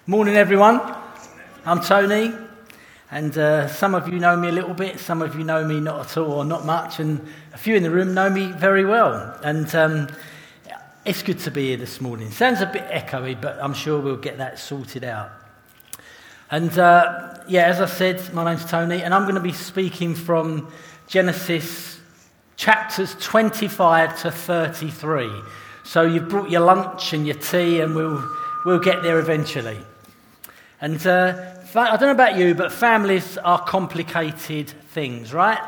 Morning, everyone. I'm Tony, and some of you know me a little bit, some of you know me not at all or not much, and a few in the room know me very well. And it's good to be here this morning. Sounds a bit echoey, but I'm sure we'll get that sorted out. And as I said, my name's Tony, and I'm going to be speaking from Genesis chapters 25 to 33. So you've brought your lunch and your tea, and we'll get there eventually. And I don't know about you, but families are complicated things, right?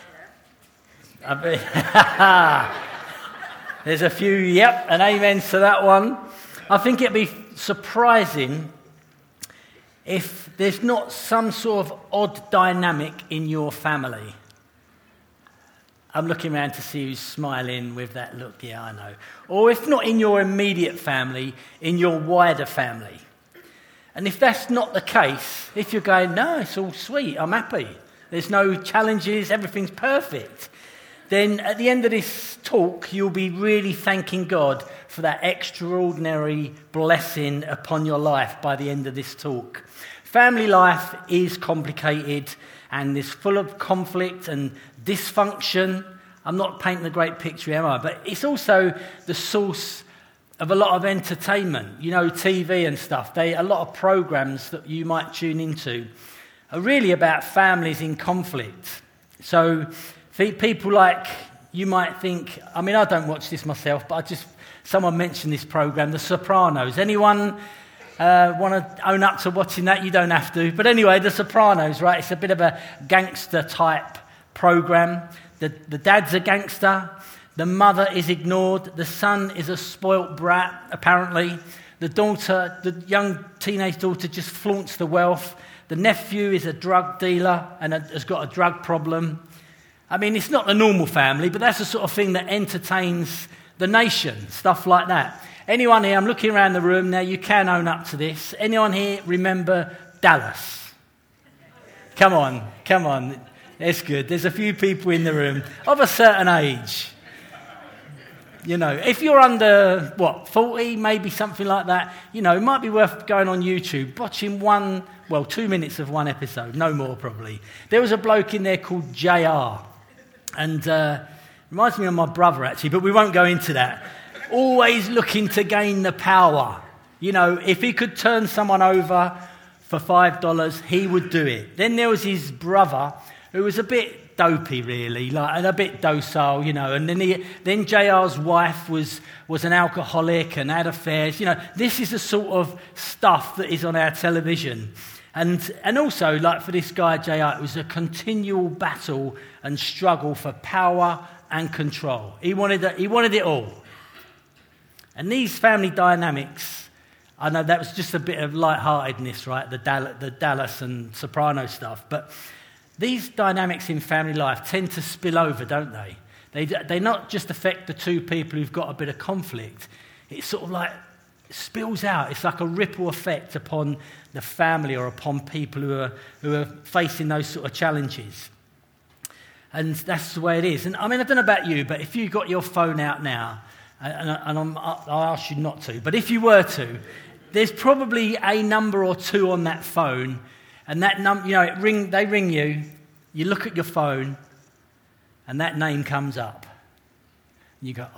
There's a few, yep, and amens to that one. I think it'd be surprising if there's not some sort of odd dynamic in your family. I'm looking around to see who's smiling with that look, yeah, I know. Or if not in your immediate family, in your wider family. And if that's not the case, if you're going, no, it's all sweet, I'm happy, there's no challenges, everything's perfect, then at the end of this talk, you'll be really thanking God for that extraordinary blessing upon your life by the end of this talk. Family life is complicated and is full of conflict and dysfunction. I'm not painting a great picture, am I? But it's also the source of a lot of entertainment, TV and stuff. A lot of programs that you might tune into are really about families in conflict. So people like, you might think, I don't watch this myself, but someone mentioned this program, The Sopranos. Anyone want to own up to watching that? You don't have to. But anyway, The Sopranos, right? It's a bit of a gangster type program. The dad's a gangster. The mother is ignored. The son is a spoilt brat, apparently. The young teenage daughter just flaunts the wealth. The nephew is a drug dealer and has got a drug problem. It's not the normal family, but that's the sort of thing that entertains the nation, stuff like that. Anyone here, I'm looking around the room now, you can own up to this. Anyone here remember Dallas? Come on. It's good. There's a few people in the room of a certain age. If you're under, 40, maybe something like that, it might be worth going on YouTube, watching 2 minutes of one episode, no more probably. There was a bloke in there called JR, and reminds me of my brother actually, but we won't go into that. Always looking to gain the power. If he could turn someone over for $5, he would do it. Then there was his brother, who was a bit dopey, really, and a bit docile, And then JR's wife was an alcoholic and had affairs. This is the sort of stuff that is on our television. And also, like for this guy, JR, it was a continual battle and struggle for power and control. He wanted it all. And these family dynamics, I know that was just a bit of lightheartedness, right? The Dallas and Soprano stuff, but these dynamics in family life tend to spill over, don't they? They not just affect the two people who've got a bit of conflict. It sort of spills out. It's like a ripple effect upon the family or upon people who are facing those sort of challenges. And that's the way it is. And I don't know about you, but if you got your phone out now, and I'll ask you not to, but if you were to, there's probably a number or two on that phone. And that number, they ring you, you look at your phone, and that name comes up. And you go,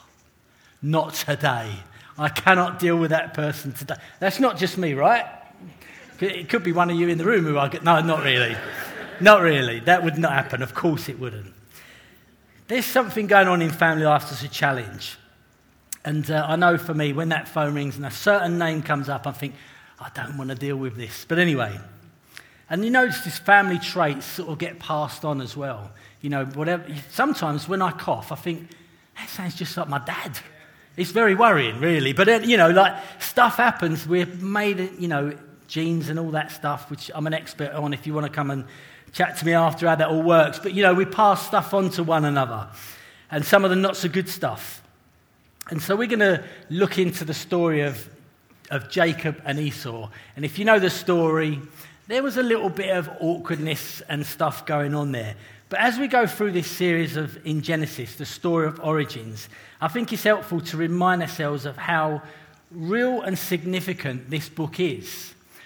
not today. I cannot deal with that person today. That's not just me, right? It could be one of you in the room who no, not really. Not really. That would not happen. Of course it wouldn't. There's something going on in family life that's a challenge. And I know for me, when that phone rings and a certain name comes up, I think, I don't want to deal with this. But anyway. And you notice these family traits sort of get passed on as well. Whatever. Sometimes when I cough, I think, that sounds just like my dad. It's very worrying, really. But, stuff happens. We're made, genes and all that stuff, which I'm an expert on if you want to come and chat to me after how that all works. But, we pass stuff on to one another. And some of the not so good stuff. And so we're going to look into the story of Jacob and Esau. And if you know the story, there was a little bit of awkwardness and stuff going on there. But as we go through this series in Genesis, the story of origins, I think it's helpful to remind ourselves of how real and significant this book is.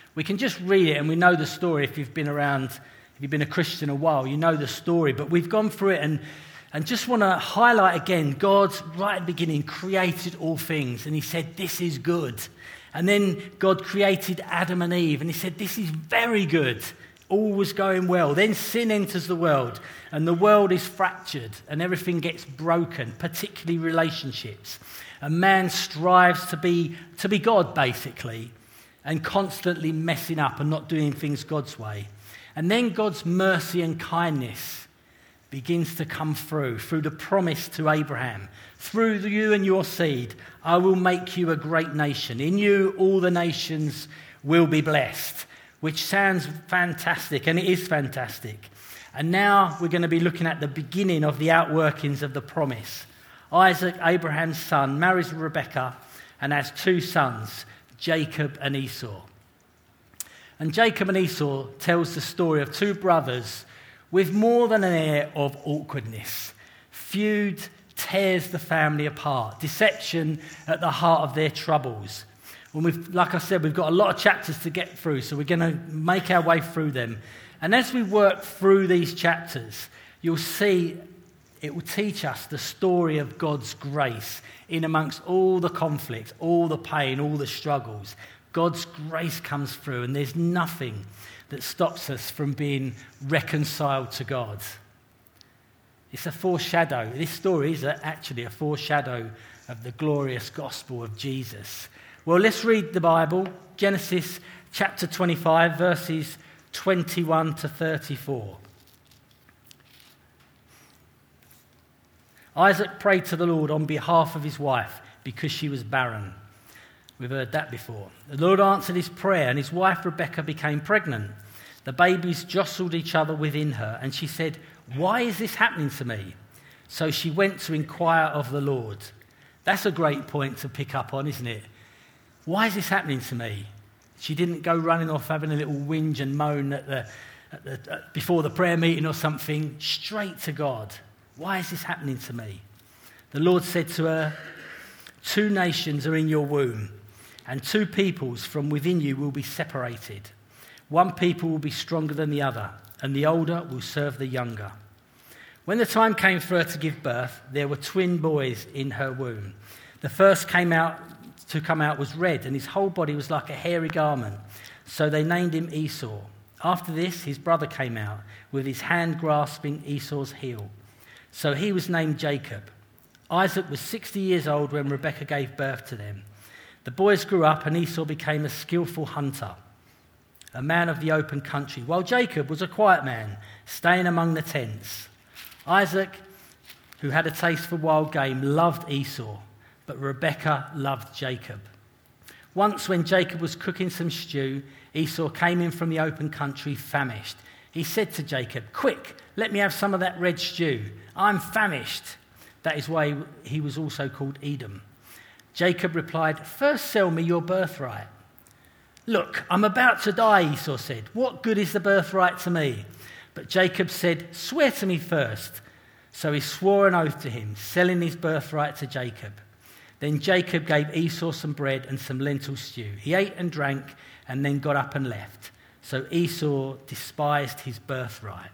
We can just read it and we know the story. If you've been around, if you've been a Christian a while, you know the story. But we've gone through it and just want to highlight again, God, right at the beginning, created all things. And he said, this is good. And then God created Adam and Eve. And he said, this is very good. All was going well. Then sin enters the world. And the world is fractured. And everything gets broken, particularly relationships. And man strives to be God, basically, and constantly messing up and not doing things God's way. And then God's mercy and kindness begins to come through the promise to Abraham. Through you and your seed, I will make you a great nation. In you, all the nations will be blessed, which sounds fantastic, and it is fantastic. And now we're going to be looking at the beginning of the outworkings of the promise. Isaac, Abraham's son, marries Rebekah and has two sons, Jacob and Esau. And Jacob and Esau tells the story of two brothers with more than an air of awkwardness. Feud tears the family apart. Deception at the heart of their troubles. And like I said, we've got a lot of chapters to get through, so we're going to make our way through them. And as we work through these chapters, you'll see it will teach us the story of God's grace in amongst all the conflict, all the pain, all the struggles. God's grace comes through, and there's nothing that stops us from being reconciled to God. It's a foreshadow. This story is actually a foreshadow of the glorious gospel of Jesus. Well, let's read the Bible. Genesis chapter 25, verses 21 to 34. Isaac prayed to the Lord on behalf of his wife because she was barren. We've heard that before. The Lord answered his prayer, and his wife Rebekah became pregnant. The babies jostled each other within her, and she said, "Why is this happening to me?" So she went to inquire of the Lord. That's a great point to pick up on, isn't it? Why is this happening to me? She didn't go running off having a little whinge and moan before the prayer meeting or something. Straight to God. Why is this happening to me? The Lord said to her, "Two nations are in your womb, and two peoples from within you will be separated. One people will be stronger than the other, and the older will serve the younger." When the time came for her to give birth, there were twin boys in her womb. The first to come out was red, and his whole body was like a hairy garment. So they named him Esau. After this, his brother came out, with his hand grasping Esau's heel. So he was named Jacob. Isaac was 60 years old when Rebekah gave birth to them. The boys grew up, and Esau became a skillful hunter, a man of the open country, while Jacob was a quiet man, staying among the tents. Isaac, who had a taste for wild game, loved Esau, but Rebekah loved Jacob. Once when Jacob was cooking some stew, Esau came in from the open country famished. He said to Jacob, "Quick, let me have some of that red stew. I'm famished." That is why he was also called Edom. Jacob replied, "First sell me your birthright." "Look, I'm about to die," Esau said. "What good is the birthright to me?" But Jacob said, "Swear to me first." So he swore an oath to him, selling his birthright to Jacob. Then Jacob gave Esau some bread and some lentil stew. He ate and drank and then got up and left. So Esau despised his birthright.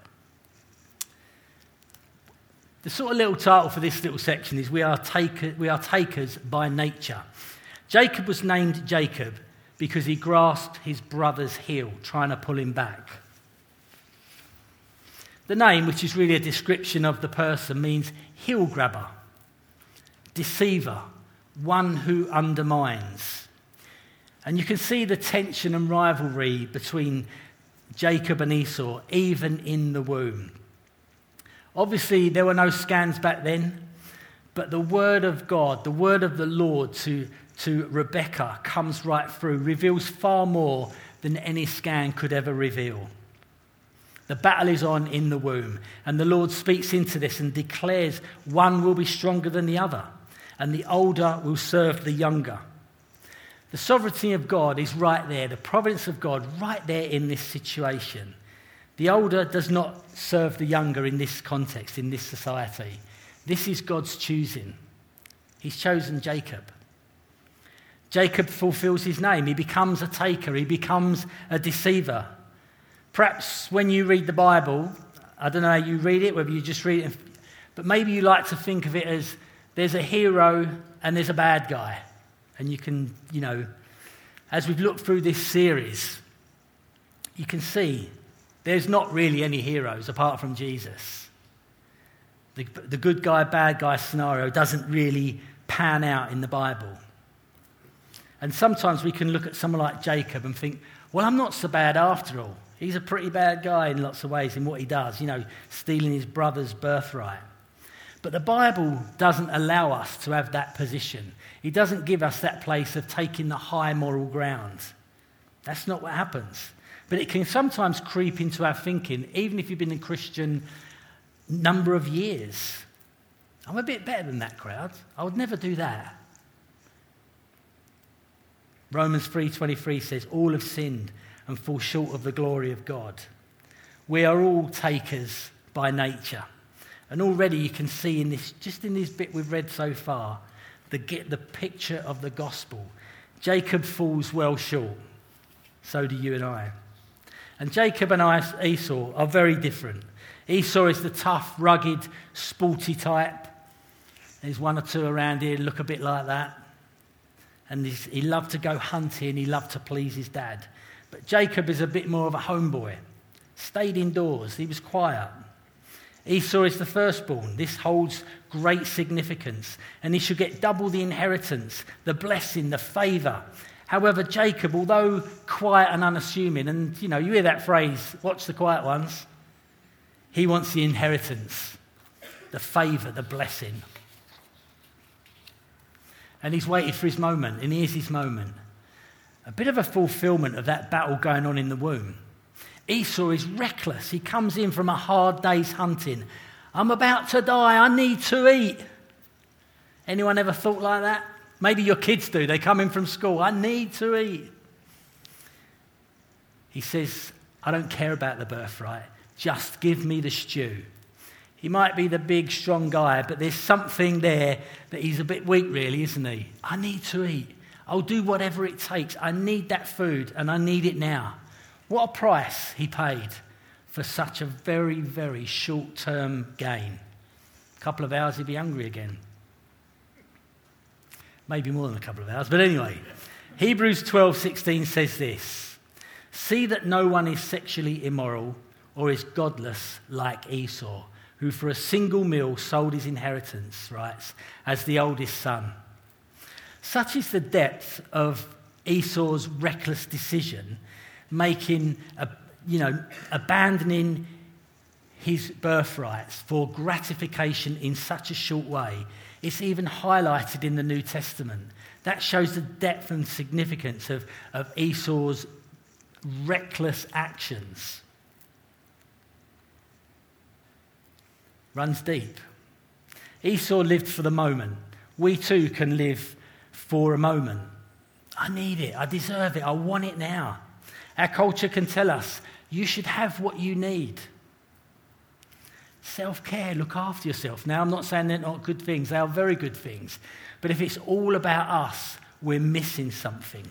The sort of little title for this little section is we are takers by nature. Jacob was named Jacob because he grasped his brother's heel, trying to pull him back. The name, which is really a description of the person, means heel grabber, deceiver, one who undermines. And you can see the tension and rivalry between Jacob and Esau, even in the womb. Obviously, there were no scans back then, but the word of God, the word of the Lord to Rebekah comes right through, reveals far more than any scan could ever reveal. The battle is on in the womb, and the Lord speaks into this and declares one will be stronger than the other, and the older will serve the younger. The sovereignty of God is right there, the providence of God right there in this situation. The older does not serve the younger in this context, in this society. This is God's choosing. He's chosen Jacob. Jacob fulfills his name. He becomes a taker. He becomes a deceiver. Perhaps when you read the Bible, I don't know how you read it, whether you just read it, but maybe you like to think of it as there's a hero and there's a bad guy. And you can, as we've looked through this series, you can see there's not really any heroes apart from Jesus. The good guy, bad guy scenario doesn't really pan out in the Bible. And sometimes we can look at someone like Jacob and think, well, I'm not so bad after all. He's a pretty bad guy in lots of ways in what he does, stealing his brother's birthright. But the Bible doesn't allow us to have that position. It doesn't give us that place of taking the high moral ground. That's not what happens. But it can sometimes creep into our thinking, even if you've been a Christian number of years. I'm a bit better than that crowd. I would never do that. Romans 3:23 says, all have sinned and fall short of the glory of God. We are all takers by nature. And already you can see in this bit we've read so far, the picture of the gospel. Jacob falls well short. So do you and I. And Jacob and Esau are very different. Esau is the tough, rugged, sporty type. There's one or two around here who look a bit like that. And he loved to go hunting. He loved to please his dad. But Jacob is a bit more of a homeboy. Stayed indoors. He was quiet. Esau is the firstborn. This holds great significance. And he should get double the inheritance, the blessing, the favour. However, Jacob, although quiet and unassuming, and you hear that phrase, watch the quiet ones, he wants the inheritance, the favour, the blessing. And he's waited for his moment, and here's his moment. A bit of a fulfilment of that battle going on in the womb. Esau is reckless. He comes in from a hard day's hunting. I'm about to die. I need to eat. Anyone ever thought like that? Maybe your kids do. They come in from school. I need to eat. He says, I don't care about the birthright. Just give me the stew. He might be the big, strong guy, but there's something there that he's a bit weak, really, isn't he? I need to eat. I'll do whatever it takes. I need that food, and I need it now. What a price he paid for such a very, very short-term gain. A couple of hours, he'd be hungry again. Maybe more than a couple of hours, but anyway. Hebrews 12:16 says this, see that no one is sexually immoral or is godless like Esau, who for a single meal sold his inheritance rights as the oldest son. Such is the depth of Esau's reckless decision, abandoning his birthrights for gratification in such a short way. It's even highlighted in the New Testament. That shows the depth and significance of Esau's reckless actions. Runs deep. Esau lived for the moment. We too can live for a moment. I need it. I deserve it. I want it now. Our culture can tell us, you should have what you need. Self-care, look after yourself. Now, I'm not saying they're not good things. They are very good things. But if it's all about us, we're missing something.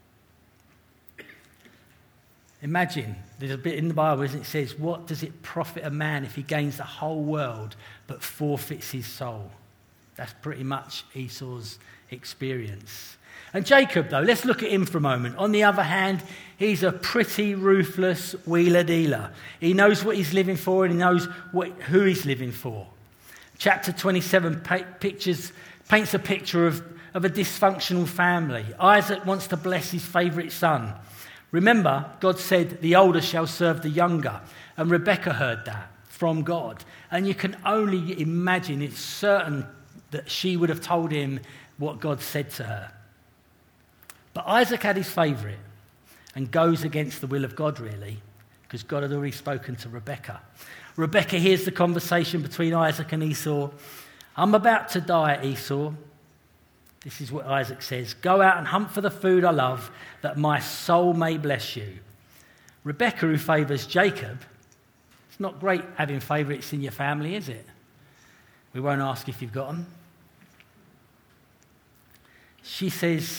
Imagine, there's a bit in the Bible, it says, what does it profit a man if he gains the whole world but forfeits his soul? That's pretty much Esau's experience. And Jacob, though, let's look at him for a moment. On the other hand, he's a pretty ruthless wheeler-dealer. He knows what he's living for and he knows who he's living for. Chapter 27 paints a picture of a dysfunctional family. Isaac wants to bless his favourite son. Remember, God said, the older shall serve the younger. And Rebekah heard that from God. And you can only imagine, it's certain that she would have told him what God said to her. But Isaac had his favourite and goes against the will of God, really, because God had already spoken to Rebekah. Rebekah hears the conversation between Isaac and Esau. I'm about to die, Esau. This is what Isaac says. Go out and hunt for the food I love, that my soul may bless you. Rebekah, who favours Jacob, it's not great having favourites in your family, is it? We won't ask if you've got them. She says,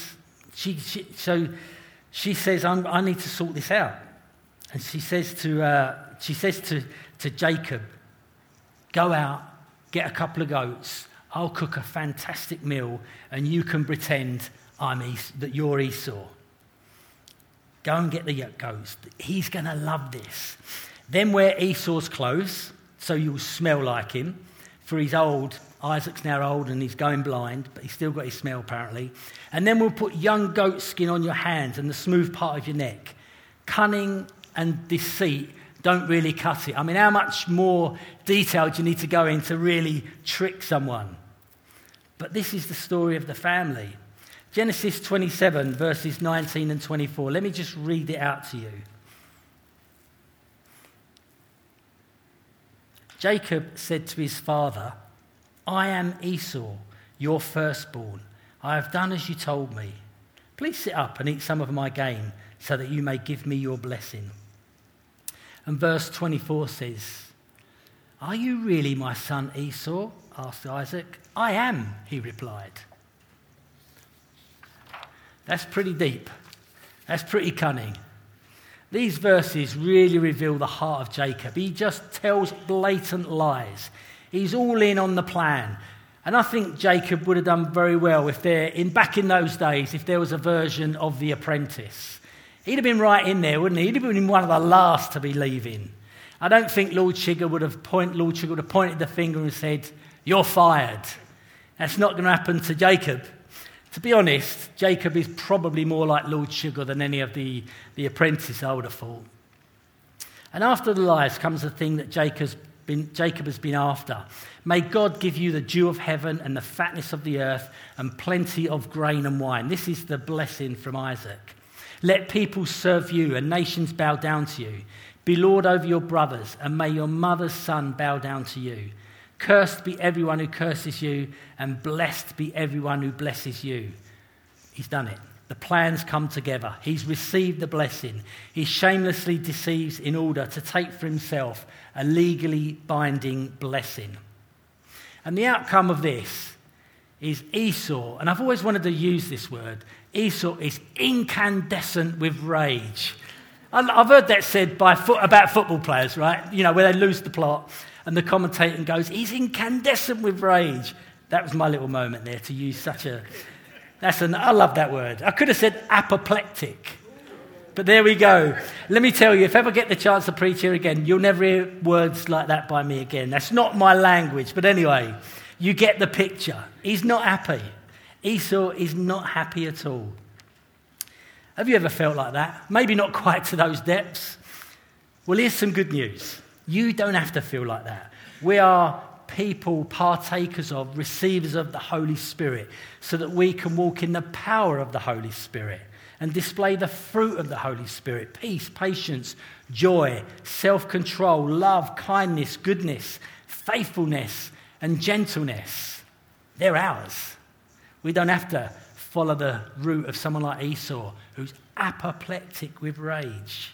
So she says, I need to sort this out. And she says to Jacob, go out, get a couple of goats, I'll cook a fantastic meal, and you can pretend that you're Esau. Go and get the goats. He's going to love this. Then wear Esau's clothes, so you'll smell like him, for he's old. Isaac's now old and he's going blind, but he's still got his smell apparently. And then we'll put young goat skin on your hands and the smooth part of your neck. Cunning and deceit don't really cut it. I mean, how much more detail do you need to go in to really trick someone? But this is the story of the family. Genesis 27, verses 19 and 24. Let me just read it out to you. Jacob said to his father, I am Esau, your firstborn. I have done as you told me. Please sit up and eat some of my game so that you may give me your blessing. And verse 24 says, Are you really my son Esau? Asked Isaac. I am, he replied. That's pretty deep. That's pretty cunning. These verses really reveal the heart of Jacob. He just tells blatant lies. He's all in on the plan. And I think Jacob would have done very well back in those days, if there was a version of The Apprentice. He'd have been right in there, wouldn't he? He'd have been one of the last to be leaving. I don't think Lord Chigga would have pointed the finger and said, you're fired. That's not going to happen to Jacob. To be honest, Jacob is probably more like Lord Sugar than any of the apprentices, I would have thought. And after the lies comes the thing that Jacob has been after. May God give you the dew of heaven and the fatness of the earth and plenty of grain and wine. This is the blessing from Isaac. Let people serve you and nations bow down to you. Be Lord over your brothers, and may your mother's son bow down to you. Cursed be everyone who curses you, and blessed be everyone who blesses you. He's done it. The plans come together. He's received the blessing. He shamelessly deceives in order to take for himself a legally binding blessing. And the outcome of this is Esau, and I've always wanted to use this word, Esau is incandescent with rage. I've heard that said about football players, right? You know, where they lose the plot and the commentator goes, he's incandescent with rage. That was my little moment there to use I love that word. I could have said apoplectic, but there we go. Let me tell you, if I ever get the chance to preach here again, you'll never hear words like that by me again. That's not my language, but anyway, you get the picture. He's not happy. Esau is not happy at all. Have you ever felt like that? Maybe not quite to those depths. Well, here's some good news. You don't have to feel like that. We are people, partakers of, receivers of the Holy Spirit, so that we can walk in the power of the Holy Spirit and display the fruit of the Holy Spirit: peace, patience, joy, self-control, love, kindness, goodness, faithfulness, and gentleness. They're ours. We don't have to follow the route of someone like Esau, who's apoplectic with rage.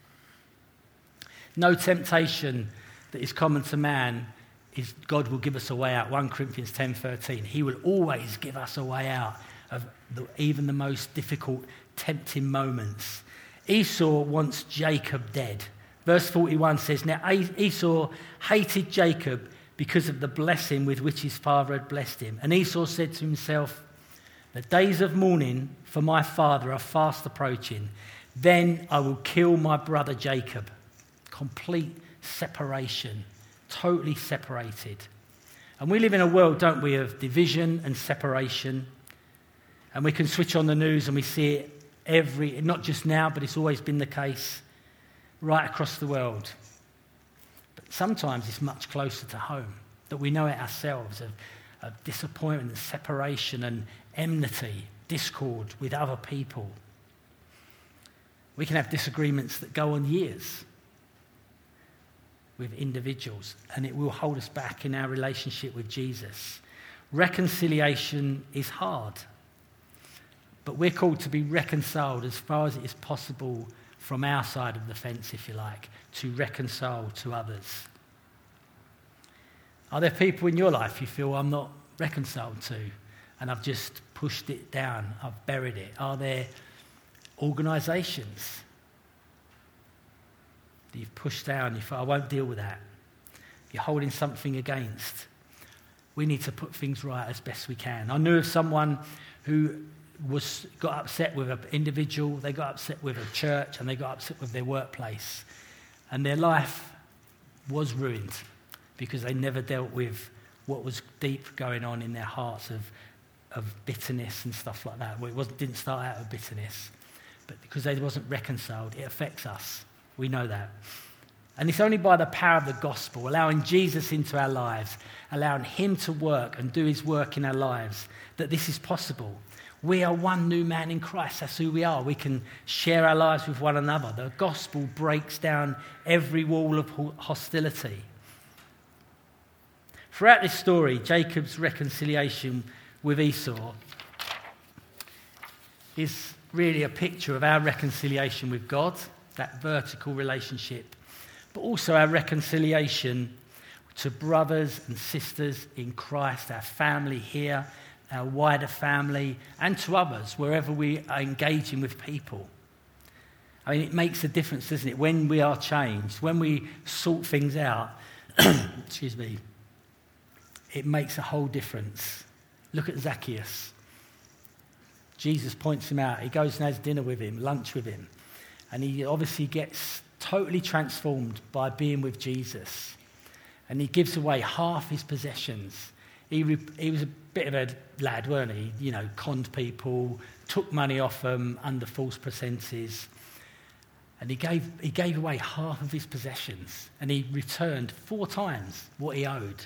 No temptation that is common to man is God will give us a way out. 1 Corinthians 10:13. He will always give us a way out of even the most difficult, tempting moments. Esau wants Jacob dead. Verse 41 says, Now Esau hated Jacob because of the blessing with which his father had blessed him. And Esau said to himself, the days of mourning for my father are fast approaching. Then I will kill my brother Jacob. Complete separation. Totally separated. And we live in a world, don't we, of division and separation. And we can switch on the news and we see it not just now, but it's always been the case right across the world. But sometimes it's much closer to home, that we know it ourselves, of disappointment and separation and enmity, discord with other people. We can have disagreements that go on years with individuals, and it will hold us back in our relationship with Jesus. Reconciliation is hard, but we're called to be reconciled as far as it is possible from our side of the fence, if you like, to reconcile to others. Are there people in your life you feel I'm not reconciled to? and I've just pushed it down, I've buried it? Are there organisations that you've pushed down, you thought, I won't deal with that? You're holding something against. We need to put things right as best we can. I knew of someone who got upset with an individual, they got upset with a church, and they got upset with their workplace. And their life was ruined because they never dealt with what was deep going on in their hearts of bitterness and stuff like that. Well, didn't start out with bitterness, but because they wasn't reconciled, it affects us. We know that. And it's only by the power of the gospel, allowing Jesus into our lives, allowing him to work and do his work in our lives, that this is possible. We are one new man in Christ. That's who we are. We can share our lives with one another. The gospel breaks down every wall of hostility. Throughout this story, Jacob's reconciliation with Esau is really a picture of our reconciliation with God, that vertical relationship, but also our reconciliation to brothers and sisters in Christ, our family here, our wider family, and to others, wherever we are engaging with people. I mean, it makes a difference, doesn't it? When we are changed, when we sort things out, excuse me, it makes a whole difference. Look at Zacchaeus. Jesus points him out. He goes and has dinner with him, lunch with him. And he obviously gets totally transformed by being with Jesus. And he gives away half his possessions. He was a bit of a lad, weren't he? You know, conned people, took money off them under false pretenses. And he gave away half of his possessions. And he returned 4 times what he owed.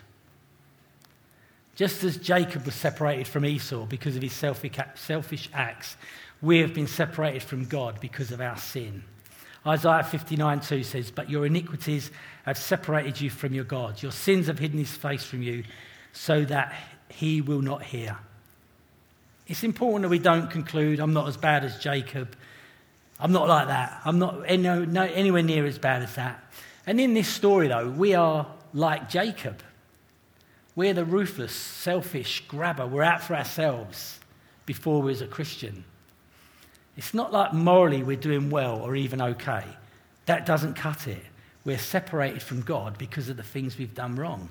Just as Jacob was separated from Esau because of his selfish acts, we have been separated from God because of our sin. Isaiah 59:2 says, "But your iniquities have separated you from your God. Your sins have hidden his face from you so that he will not hear." It's important that we don't conclude, I'm not as bad as Jacob. I'm not like that. I'm not anywhere near as bad as that. And in this story, though, we are like Jacob. We're the ruthless, selfish grabber. We're out for ourselves before we're a Christian. It's not like morally we're doing well or even okay. That doesn't cut it. We're separated from God because of the things we've done wrong.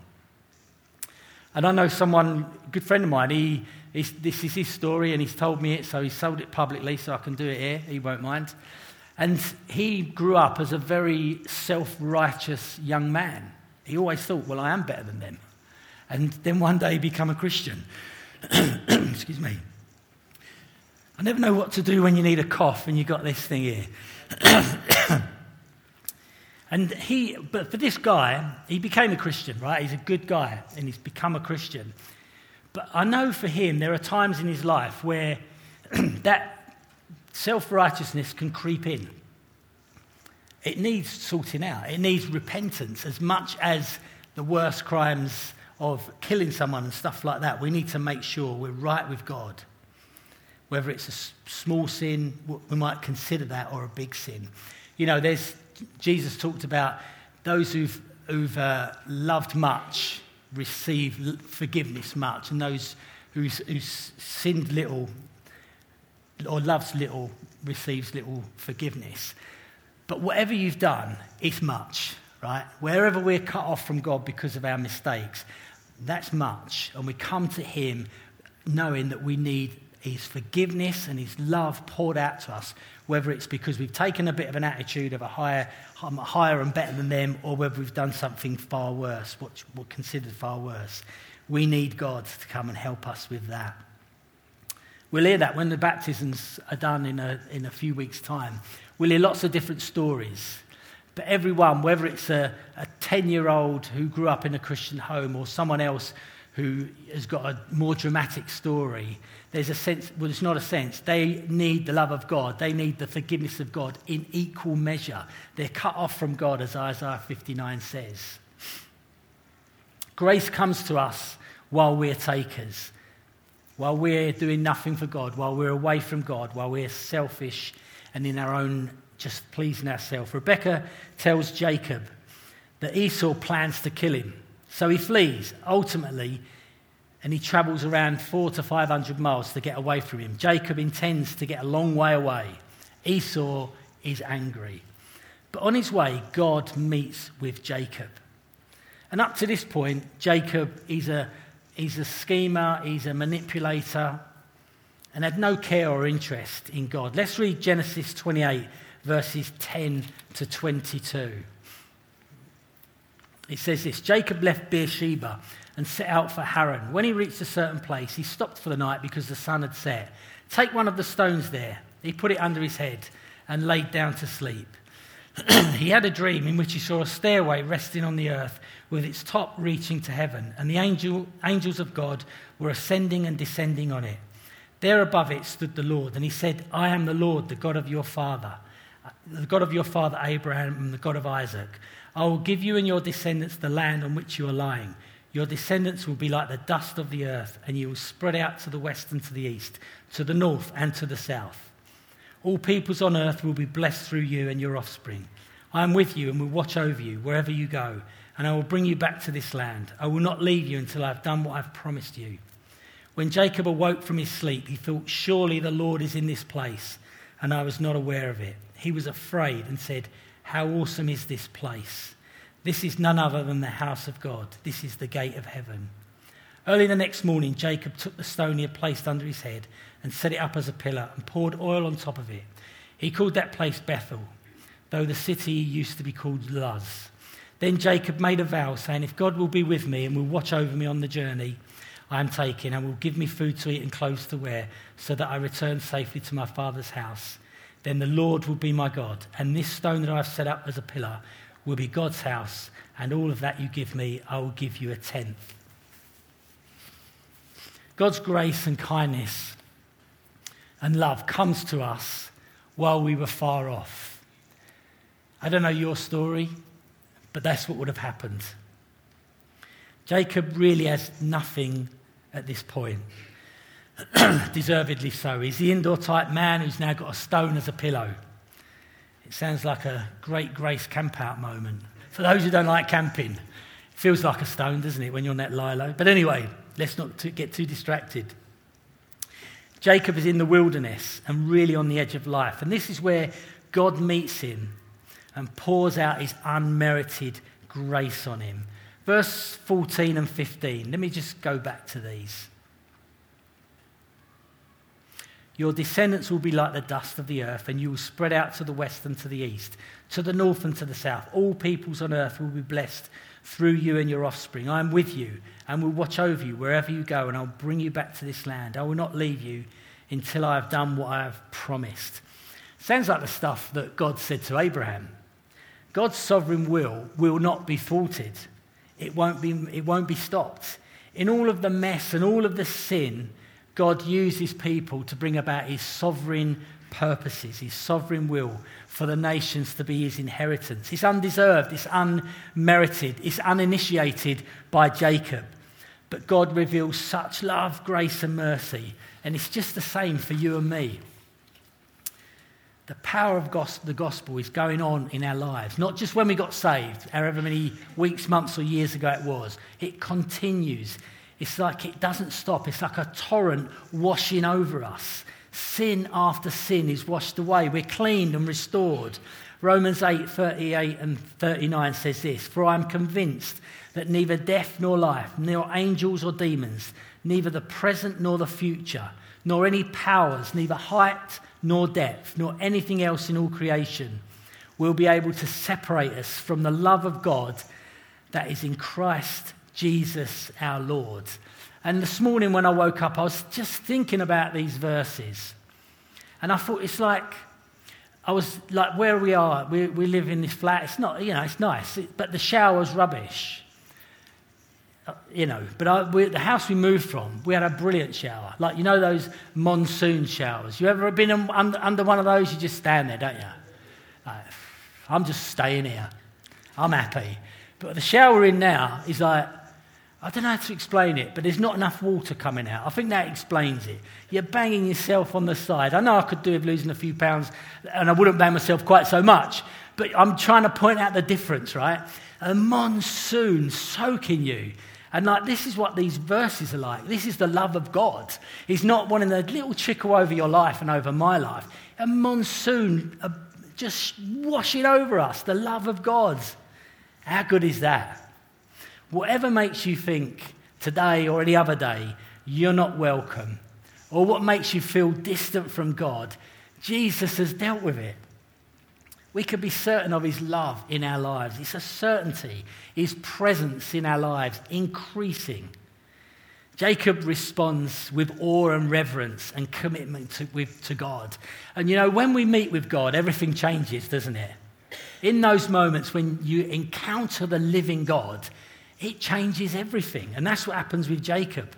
And I know someone, a good friend of mine, this is his story and he's told me it, so he's sold it publicly so I can do it here. He won't mind. And he grew up as a very self-righteous young man. He always thought, well, I am better than them. And then one day he became a Christian. Excuse me. I never know what to do when you need a cough and you've got this thing here. But for this guy, he became a Christian, right? He's a good guy and he's become a Christian. But I know for him, there are times in his life where that self-righteousness can creep in. It needs sorting out. It needs repentance as much as the worst crimes of killing someone and stuff like that. We need to make sure we're right with God. Whether it's a small sin, we might consider that, or a big sin. You know, Jesus talked about those who've loved much receive forgiveness much, and those who sinned little or loves little receives little forgiveness. But whatever you've done, it's much, right? Wherever we're cut off from God because of our mistakes, that's much. And we come to him knowing that we need his forgiveness and his love poured out to us, whether it's because we've taken a bit of an attitude of I'm higher and better than them, or whether we've done something far worse, what we're considered far worse. We need God to come and help us with that. We'll hear that when the baptisms are done in a few weeks' time. We'll hear lots of different stories. But everyone, whether it's a 10-year-old who grew up in a Christian home or someone else who has got a more dramatic story, there's a sense, well, it's not a sense, they need the love of God. They need the forgiveness of God in equal measure. They're cut off from God, as Isaiah 59 says. Grace comes to us while we're takers, while we're doing nothing for God, while we're away from God, while we're selfish and in our own, just pleasing ourselves. Rebekah tells Jacob that Esau plans to kill him. So he flees. Ultimately, and he travels around 400 to 500 miles to get away from him. Jacob intends to get a long way away. Esau is angry. But on his way, God meets with Jacob. And up to this point, Jacob is a schemer, he's a manipulator, and had no care or interest in God. Let's read Genesis 28, verses 10 to 22. It says this: Jacob left Beersheba and set out for Haran. When he reached a certain place, he stopped for the night because the sun had set. Take one of the stones there. He put it under his head and laid down to sleep. He had a dream in which he saw a stairway resting on the earth with its top reaching to heaven, and the angels of God were ascending and descending on it. There above it stood the Lord, and he said, I am the Lord, the God of your father Abraham and the God of Isaac. I will give you and your descendants the land on which you are lying. Your descendants will be like the dust of the earth, and you will spread out to the west and to the east, to the north and to the south. All peoples on earth will be blessed through you and your offspring. I am with you and will watch over you wherever you go, and I will bring you back to this land. I will not leave you until I have done what I have promised you. When Jacob awoke from his sleep, he thought, surely the Lord is in this place, and I was not aware of it. He was afraid and said, how awesome is this place? This is none other than the house of God. This is the gate of heaven. Early the next morning, Jacob took the stone he had placed under his head and set it up as a pillar and poured oil on top of it. He called that place Bethel, though the city used to be called Luz. Then Jacob made a vow, saying, if God will be with me and will watch over me on the journey I am taking and will give me food to eat and clothes to wear so that I return safely to my father's house, then the Lord will be my God, and this stone that I have set up as a pillar will be God's house, and all of that you give me, I will give you a tenth. God's grace and kindness and love comes to us while we were far off. I don't know your story, but that's what would have happened. Jacob really has nothing at this point. Deservedly so. He's the indoor type man who's now got a stone as a pillow. It sounds like a Great Grace camp-out moment. For those who don't like camping, it feels like a stone, doesn't it, when you're on that lilo? But anyway, let's not get too distracted. Jacob is in the wilderness and really on the edge of life. And this is where God meets him and pours out his unmerited grace on him. Verse 14 and 15. Let me just go back to these. Your descendants will be like the dust of the earth, and you will spread out to the west and to the east, to the north and to the south. All peoples on earth will be blessed through you and your offspring. I am with you and will watch over you wherever you go, and I'll bring you back to this land. I will not leave you until I have done what I have promised. Sounds like the stuff that God said to Abraham. God's sovereign will not be thwarted. It won't be stopped. In all of the mess and all of the sin, God uses people to bring about his sovereign purposes, his sovereign will for the nations to be his inheritance. It's undeserved, it's unmerited, it's uninitiated by Jacob. But God reveals such love, grace and mercy, and it's just the same for you and me. The power of the gospel is going on in our lives, not just when we got saved, however many weeks, months or years ago it was. It continues. It's like it doesn't stop. It's like a torrent washing over us. Sin after sin is washed away. We're cleaned and restored. Romans 8:38 and 39 says this: for I am convinced that neither death nor life, nor angels or demons, neither the present nor the future, nor any powers, neither height nor depth, nor anything else in all creation will be able to separate us from the love of God that is in Christ Jesus our Lord. And this morning when I woke up, I was just thinking about these verses. And I thought it's like, I was like, where we are, we live in this flat. It's not, it's nice, but the shower's rubbish. But the house we moved from, we had a brilliant shower. Like, those monsoon showers. You ever been under one of those? You just stand there, don't you? Like, I'm just staying here. I'm happy. But the shower we're in now is like, I don't know how to explain it, but there's not enough water coming out. I think that explains it. You're banging yourself on the side. I know I could do with losing a few pounds, and I wouldn't bang myself quite so much, but I'm trying to point out the difference, right? A monsoon soaking you. And like, this is what these verses are like. This is the love of God. He's not wanting a little trickle over your life and over my life. A monsoon just washing over us, the love of God. How good is that? Whatever makes you think today or any other day you're not welcome, or what makes you feel distant from God, Jesus has dealt with it. We can be certain of his love in our lives. It's a certainty. His presence in our lives increasing. Jacob responds with awe and reverence and commitment to God. And you know, when we meet with God, everything changes, doesn't it? In those moments when you encounter the living God, it changes everything. And that's what happens with Jacob.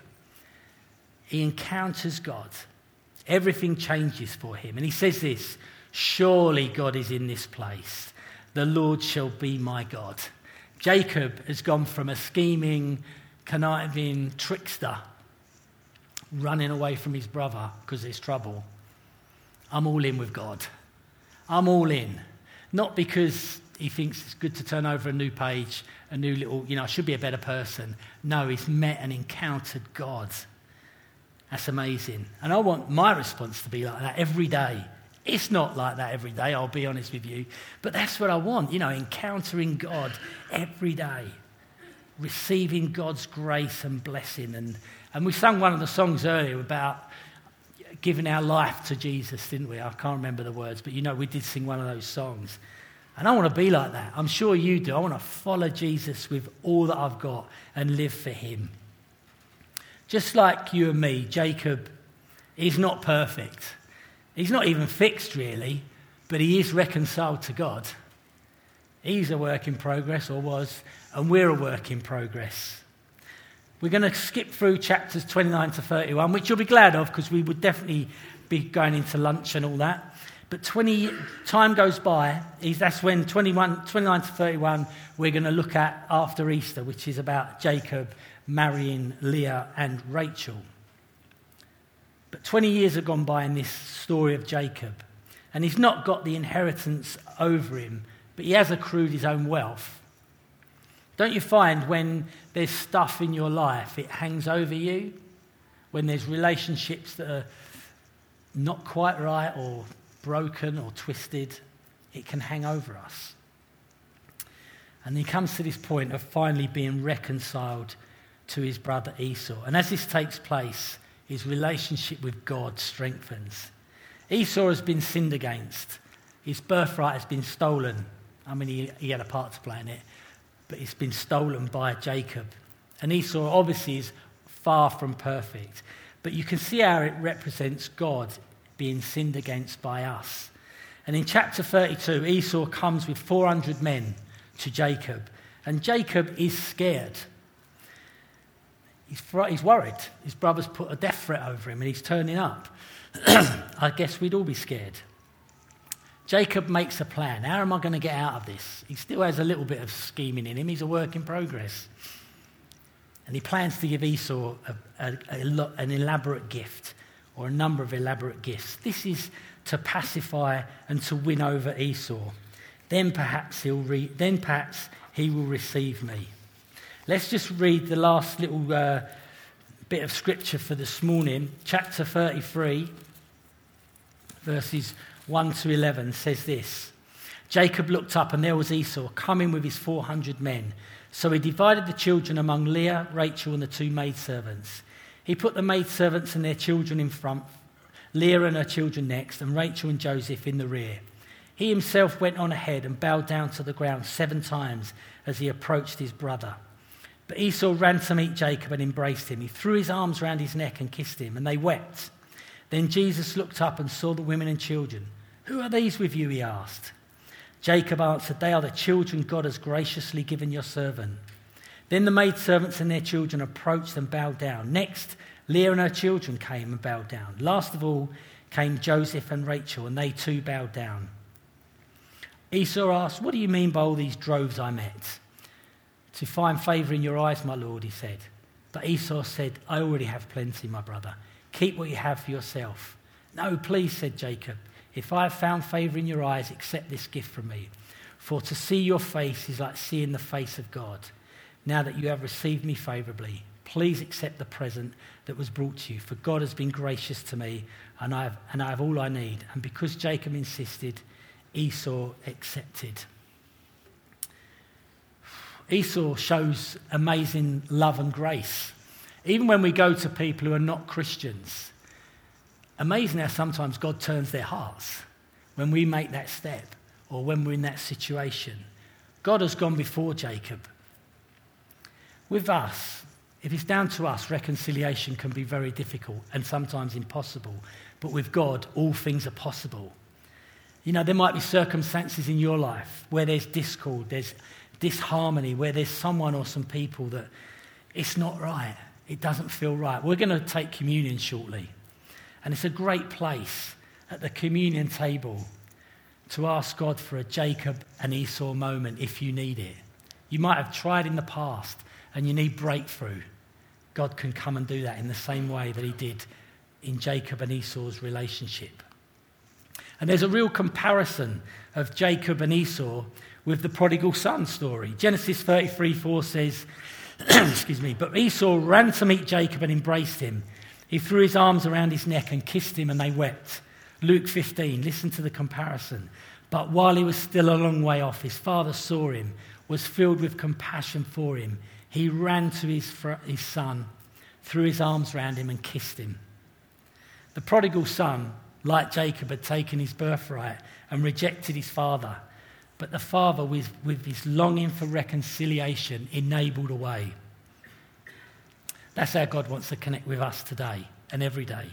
He encounters God. Everything changes for him. And he says this, surely God is in this place. The Lord shall be my God. Jacob has gone from a scheming, conniving trickster running away from his brother because there's trouble. I'm all in with God. I'm all in. Not because he thinks it's good to turn over a new page, a new little, I should be a better person. No, he's met and encountered God. That's amazing. And I want my response to be like that every day. It's not like that every day, I'll be honest with you. But that's what I want, encountering God every day. Receiving God's grace and blessing. And we sang one of the songs earlier about giving our life to Jesus, didn't we? I can't remember the words, but we did sing one of those songs. And I want to be like that. I'm sure you do. I want to follow Jesus with all that I've got and live for him. Just like you and me, Jacob is not perfect. He's not even fixed, really, but he is reconciled to God. He's a work in progress, or was, and we're a work in progress. We're going to skip through chapters 29 to 31, which you'll be glad of, because we would definitely be going into lunch and all that. But time goes by, that's when 29 to 31 we're going to look at after Easter, which is about Jacob marrying Leah and Rachel. But 20 years have gone by in this story of Jacob, and he's not got the inheritance over him, but he has accrued his own wealth. Don't you find when there's stuff in your life, it hangs over you? When there's relationships that are not quite right or broken or twisted, it can hang over us. And he comes to this point of finally being reconciled to his brother Esau. And as this takes place, his relationship with God strengthens. Esau has been sinned against. His birthright has been stolen. I mean, he had a part to play in it, but it's been stolen by Jacob. And Esau obviously is far from perfect. But you can see how it represents God being sinned against by us. And in chapter 32, Esau comes with 400 men to Jacob. And Jacob is scared. He's worried. His brother's put a death threat over him and he's turning up. I guess we'd all be scared. Jacob makes a plan. How am I going to get out of this? He still has a little bit of scheming in him. He's a work in progress. And he plans to give Esau an elaborate gift, or a number of elaborate gifts. This is to pacify and to win over Esau. Then perhaps he will receive me. Let's just read the last little bit of scripture for this morning. Chapter 33, verses 1 to 11 says this. Jacob looked up and there was Esau coming with his 400 men. So he divided the children among Leah, Rachel and the two maidservants. He put the maidservants and their children in front, Leah and her children next, and Rachel and Joseph in the rear. He himself went on ahead and bowed down to the ground 7 times as he approached his brother. But Esau ran to meet Jacob and embraced him. He threw his arms round his neck and kissed him, and they wept. Then Jesus looked up and saw the women and children. "Who are these with you?" he asked. Jacob answered, "They are the children God has graciously given your servant." Then the maidservants and their children approached and bowed down. Next, Leah and her children came and bowed down. Last of all came Joseph and Rachel, and they too bowed down. Esau asked, "What do you mean by all these droves I met?" "To find favour in your eyes, my lord," he said. But Esau said, "I already have plenty, my brother. Keep what you have for yourself." "No, please," said Jacob. "If I have found favour in your eyes, accept this gift from me. For to see your face is like seeing the face of God." now that you have received me favourably, please accept the present that was brought to you, for God has been gracious to me, and I have all I need. And because Jacob insisted, Esau accepted. Esau shows amazing love and grace. Even when we go to people who are not Christians, amazing how sometimes God turns their hearts when we make that step or when we're in that situation. God has gone before Jacob. With us, if it's down to us, reconciliation can be very difficult and sometimes impossible. But with God, all things are possible. You know, there might be circumstances in your life where there's discord, there's disharmony, where there's someone or some people that it's not right. It doesn't feel right. We're going to take communion shortly. And it's a great place at the communion table to ask God for a Jacob and Esau moment if you need it. You might have tried in the past and you need breakthrough. God can come and do that in the same way that he did in Jacob and Esau's relationship. And there's a real comparison of Jacob and Esau with the prodigal son story. Genesis 33:4 says, excuse me, but Esau ran to meet Jacob and embraced him. He threw his arms around his neck and kissed him, and they wept. Luke 15, listen to the comparison. But while he was still a long way off, his father saw him, was filled with compassion for him. He ran to his son, threw his arms around him and kissed him. The prodigal son, like Jacob, had taken his birthright and rejected his father. But the father, with his longing for reconciliation, enabled a way. That's how God wants to connect with us today and every day.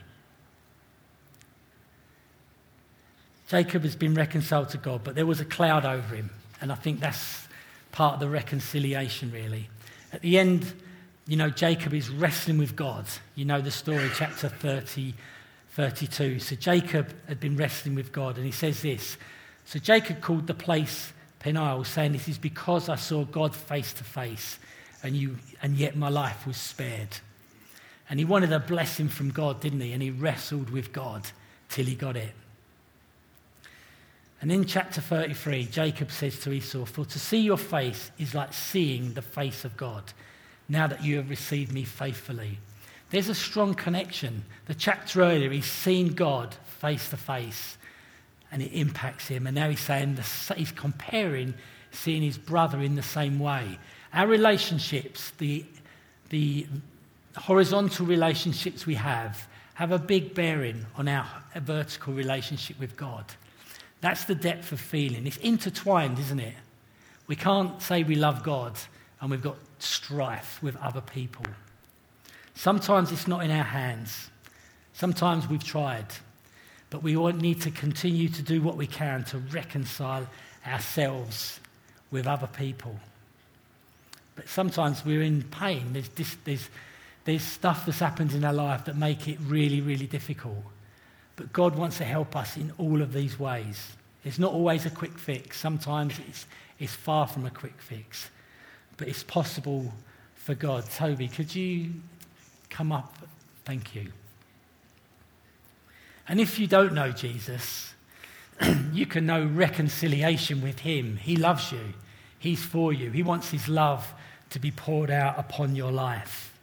Jacob has been reconciled to God, but there was a cloud over him. And I think that's part of the reconciliation, really. At the end, you know, Jacob is wrestling with God. You know the story, chapter 32. So Jacob had been wrestling with God, and he says this. So Jacob called the place Peniel, saying, this is because I saw God face to face, and yet my life was spared. And he wanted a blessing from God, didn't he? And he wrestled with God till he got it. And in chapter 33, Jacob says to Esau, for to see your face is like seeing the face of God, now that you have received me faithfully. There's a strong connection. The chapter earlier, he's seen God face to face, and it impacts him. And now he's saying, he's comparing seeing his brother in the same way. Our relationships, the horizontal relationships we have a big bearing on our vertical relationship with God. That's the depth of feeling. It's intertwined, isn't it? We can't say we love God and we've got strife with other people. Sometimes it's not in our hands. Sometimes we've tried. But we all need to continue to do what we can to reconcile ourselves with other people. But sometimes we're in pain. There's stuff that's happened in our life that make it really, really difficult. But God wants to help us in all of these ways. It's not always a quick fix. Sometimes it's far from a quick fix. But it's possible for God. Toby, could you come up? Thank you. And if you don't know Jesus, you can know reconciliation with him. He loves you. He's for you. He wants his love to be poured out upon your life.